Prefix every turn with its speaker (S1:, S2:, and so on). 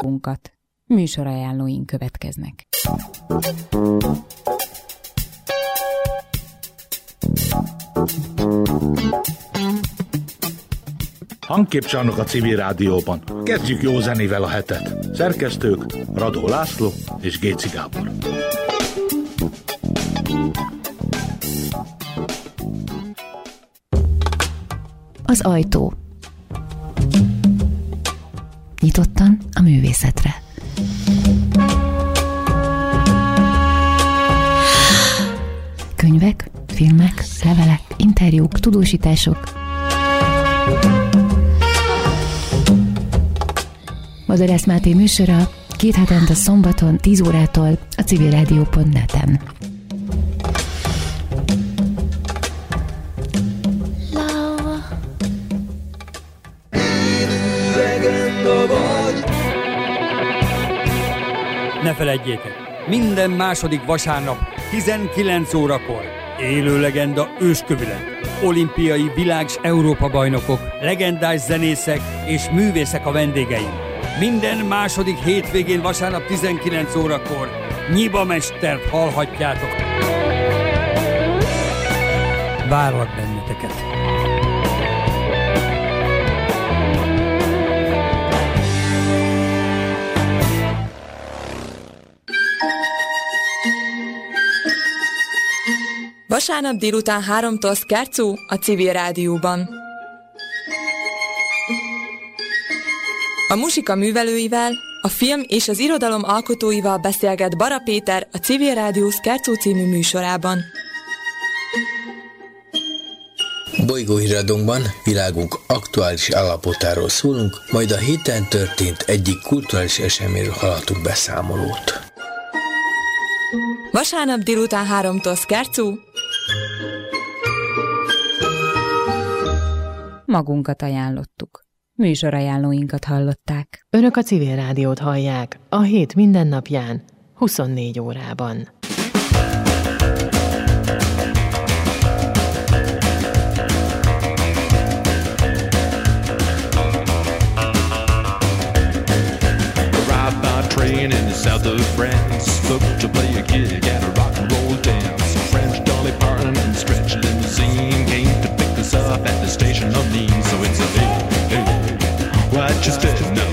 S1: magunkat. Műsorajánlóink következnek.
S2: Hangképcsarnok a Civil Rádióban. Kezdjük jó zenével a hetet. Szerkesztők Radó László és Géci Gábor.
S3: Az ajtó. Nyitottan a művészetre. Könyvek, filmek, levelek, interjúk, tudósítások. Vadász Máté műsora 2 hetente szombaton 10 órától a civilradio.net-en.
S4: Ne feledjétek, minden második vasárnap 19 órakor élő legenda őskövület, olimpiai világ- és Európa-bajnokok, legendás zenészek és művészek a vendégeim. Minden második hétvégén vasárnap 19 órakor Nyiba mestert hallhatjátok. Várlak benneteket!
S5: Vasárnap délután 3-tól Szkárcú a Civil Rádióban. A muzsika művelőivel, a film és az irodalom alkotóival beszélget Bara Péter a Civil Rádió Szkárcú című műsorában.
S6: Bolygóhíradónkban világunk aktuális állapotáról szólunk, majd a héten történt egyik kulturális eseményről hallhatunk beszámolót.
S5: Vasárnap délután 3-tól Szkárcú.
S1: Magunkat ajánlottuk. Műsorajánlóinkat hallották.
S3: Önök a Civil Rádiót hallják a hét mindennapján, 24 órában.
S7: Train in the south of France, booked to play a gig at a rock and roll dance. French Dolly Parton and Stretch Limousine came to pick us up at the station of Nice. So it's a hey, hey, what you stay?